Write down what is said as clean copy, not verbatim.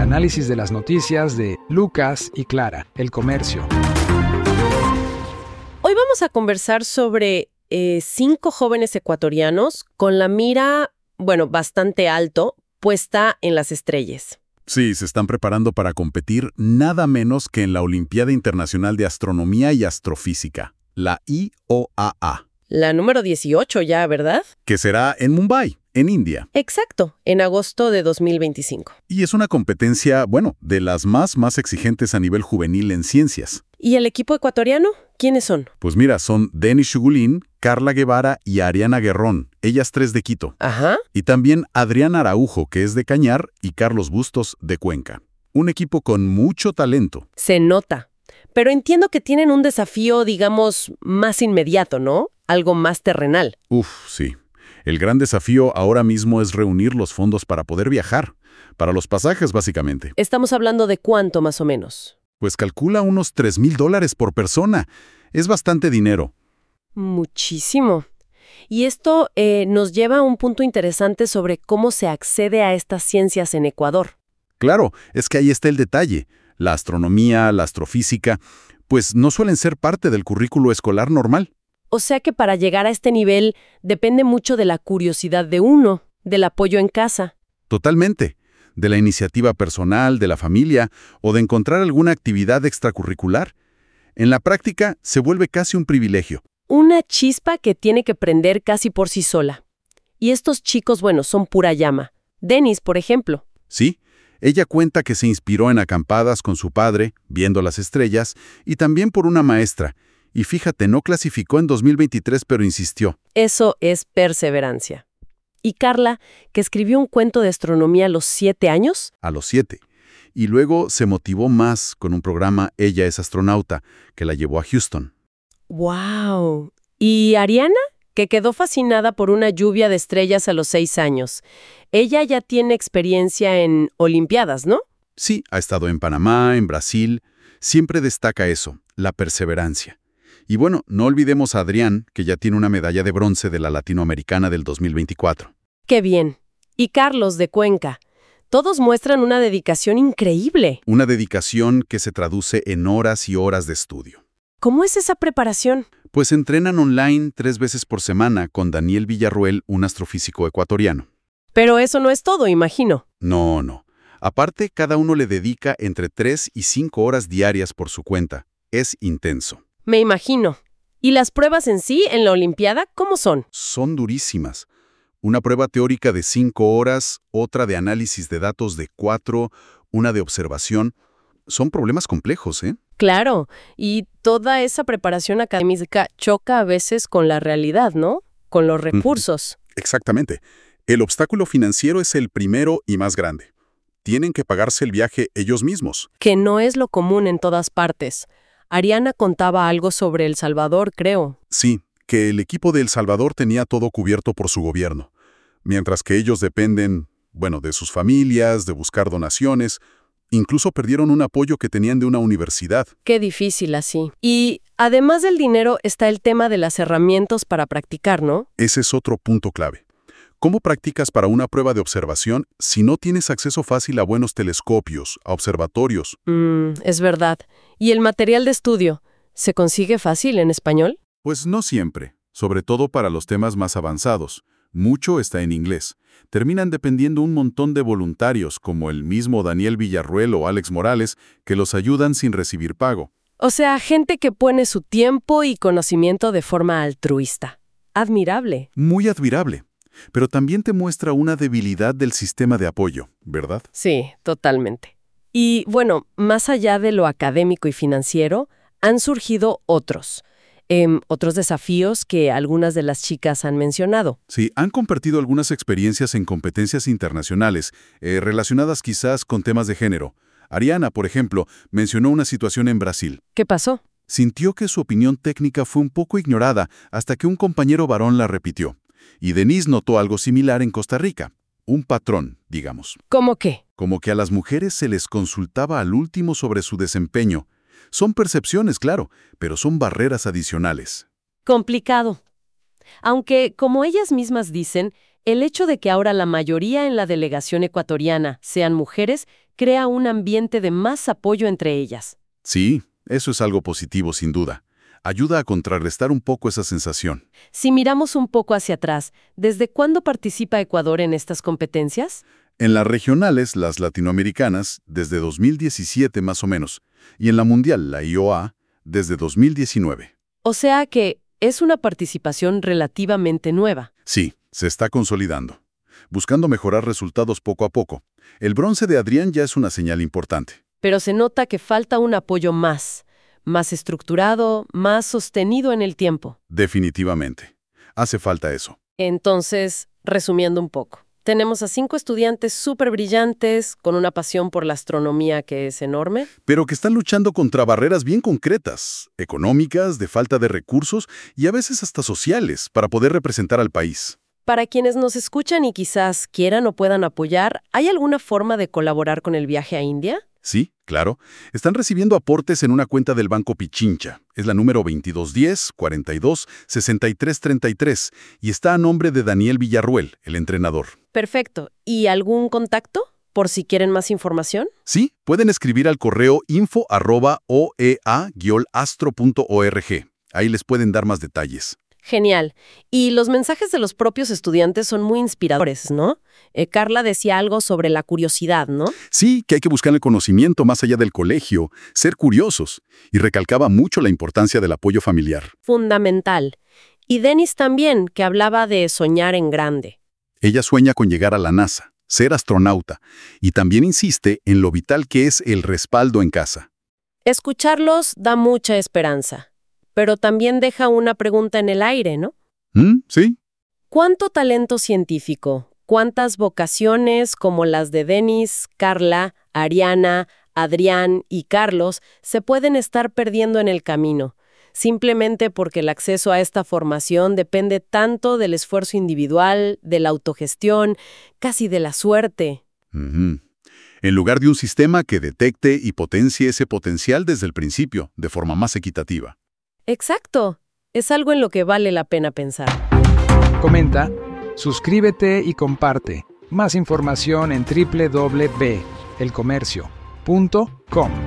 análisis de las noticias de Lucas y Clara, El Comercio. Hoy vamos a conversar sobre 5 jóvenes ecuatorianos con la mira, bastante alto, puesta en las estrellas. Sí, se están preparando para competir nada menos que en la Olimpiada Internacional de Astronomía y Astrofísica, la IOAA. La número 18 ya, ¿verdad? Que será en Mumbai, en India. Exacto, en agosto de 2025. Y es una competencia, de las más exigentes a nivel juvenil en ciencias. ¿Y el equipo ecuatoriano? ¿Quiénes son? Pues mira, son Denis Shugulín, Carla Guevara y Ariana Guerrón, ellas 3 de Quito. Ajá. Y también Adrián Araujo, que es de Cañar, y Carlos Bustos, de Cuenca. Un equipo con mucho talento. Se nota. Pero entiendo que tienen un desafío, digamos, más inmediato, ¿no? Algo más terrenal. Sí. El gran desafío ahora mismo es reunir los fondos para poder viajar. Para los pasajes, básicamente. Estamos hablando de cuánto, más o menos. Pues calcula unos $3,000 por persona. Es bastante dinero. Muchísimo. Y esto nos lleva a un punto interesante sobre cómo se accede a estas ciencias en Ecuador. Claro, es que ahí está el detalle. La astronomía, la astrofísica, pues no suelen ser parte del currículo escolar normal. O sea que para llegar a este nivel depende mucho de la curiosidad de uno, del apoyo en casa. Totalmente. De la iniciativa personal, de la familia o de encontrar alguna actividad extracurricular. En la práctica se vuelve casi un privilegio. Una chispa que tiene que prender casi por sí sola. Y estos chicos, son pura llama. Denis, por ejemplo. Sí, ella cuenta que se inspiró en acampadas con su padre, viendo las estrellas, y también por una maestra. Y fíjate, no clasificó en 2023, pero insistió. Eso es perseverancia. ¿Y Carla, que escribió un cuento de astronomía a los 7 años? A los 7. Y luego se motivó más con un programa Ella es astronauta, que la llevó a Houston. ¡Wow! ¿Y Ariana? Que quedó fascinada por una lluvia de estrellas a los 6 años. Ella ya tiene experiencia en Olimpiadas, ¿no? Sí, ha estado en Panamá, en Brasil. Siempre destaca eso, la perseverancia. Y no olvidemos a Adrián, que ya tiene una medalla de bronce de la Latinoamericana del 2024. ¡Qué bien! Y Carlos, de Cuenca. Todos muestran una dedicación increíble. Una dedicación que se traduce en horas y horas de estudio. ¿Cómo es esa preparación? Pues entrenan online 3 veces por semana con Daniel Villarruel, un astrofísico ecuatoriano. Pero eso no es todo, imagino. No. Aparte, cada uno le dedica entre 3 y 5 horas diarias por su cuenta. Es intenso. Me imagino. ¿Y las pruebas en sí, en la Olimpiada, cómo son? Son durísimas. Una prueba teórica de 5 horas, otra de análisis de datos de 4, una de observación. Son problemas complejos, ¿eh? Claro, y toda esa preparación académica choca a veces con la realidad, ¿no? Con los recursos. Exactamente. El obstáculo financiero es el primero y más grande. Tienen que pagarse el viaje ellos mismos. Que no es lo común en todas partes. Ariana contaba algo sobre El Salvador, creo. Sí, que el equipo de El Salvador tenía todo cubierto por su gobierno, mientras que ellos dependen, de sus familias, de buscar donaciones. Incluso perdieron un apoyo que tenían de una universidad. Qué difícil así. Y además del dinero está el tema de las herramientas para practicar, ¿no? Ese es otro punto clave. ¿Cómo practicas para una prueba de observación si no tienes acceso fácil a buenos telescopios, a observatorios? Es verdad. ¿Y el material de estudio? ¿Se consigue fácil en español? Pues no siempre, sobre todo para los temas más avanzados. Mucho está en inglés. Terminan dependiendo un montón de voluntarios, como el mismo Daniel Villarruel o Alex Morales, que los ayudan sin recibir pago. O sea, gente que pone su tiempo y conocimiento de forma altruista. Admirable. Muy admirable. Pero también te muestra una debilidad del sistema de apoyo, ¿verdad? Sí, totalmente. Y más allá de lo académico y financiero, han surgido otros desafíos que algunas de las chicas han mencionado. Sí, han compartido algunas experiencias en competencias internacionales, relacionadas quizás con temas de género. Ariana, por ejemplo, mencionó una situación en Brasil. ¿Qué pasó? Sintió que su opinión técnica fue un poco ignorada hasta que un compañero varón la repitió. Y Denise notó algo similar en Costa Rica. Un patrón, digamos. ¿Cómo qué? Como que a las mujeres se les consultaba al último sobre su desempeño. Son percepciones, claro, pero son barreras adicionales. Complicado. Aunque, como ellas mismas dicen, El hecho de que ahora la mayoría en la delegación ecuatoriana sean mujeres crea un ambiente de más apoyo entre ellas. Sí, eso es algo positivo sin duda. Ayuda a contrarrestar un poco esa sensación. Si miramos un poco hacia atrás, ¿desde cuándo participa Ecuador en estas competencias? En las regionales, las latinoamericanas, desde 2017 más o menos, y en la mundial, la IOA, desde 2019. O sea que es una participación relativamente nueva. Sí, se está consolidando, buscando mejorar resultados poco a poco. El bronce de Adrián ya es una señal importante. Pero se nota que falta un apoyo más estructurado, más sostenido en el tiempo. Definitivamente. Hace falta eso. Entonces, resumiendo un poco, tenemos a 5 estudiantes súper brillantes, con una pasión por la astronomía que es enorme. Pero que están luchando contra barreras bien concretas, económicas, de falta de recursos y a veces hasta sociales, para poder representar al país. Para quienes nos escuchan y quizás quieran o puedan apoyar, ¿hay alguna forma de colaborar con el viaje a India? Sí, claro. Están recibiendo aportes en una cuenta del Banco Pichincha. Es la número 2210-42-6333 y está a nombre de Daniel Villarruel, el entrenador. Perfecto. ¿Y algún contacto? Por si quieren más información. Sí, pueden escribir al correo info@oea-astro.org. Ahí les pueden dar más detalles. Genial. Y los mensajes de los propios estudiantes son muy inspiradores, ¿no? Carla decía algo sobre la curiosidad, ¿no? Sí, que hay que buscar el conocimiento más allá del colegio, ser curiosos, y recalcaba mucho la importancia del apoyo familiar. Fundamental. Y Denis también, que hablaba de soñar en grande. Ella sueña con llegar a la NASA, ser astronauta, y también insiste en lo vital que es el respaldo en casa. Escucharlos da mucha esperanza, pero también deja una pregunta en el aire, ¿no? Sí. ¿Cuánto talento científico, cuántas vocaciones como las de Denis, Carla, Ariana, Adrián y Carlos se pueden estar perdiendo en el camino, simplemente porque el acceso a esta formación depende tanto del esfuerzo individual, de la autogestión, casi de la suerte? En lugar de un sistema que detecte y potencie ese potencial desde el principio, de forma más equitativa. Exacto. Es algo en lo que vale la pena pensar. Comenta, suscríbete y comparte. Más información en www.elcomercio.com.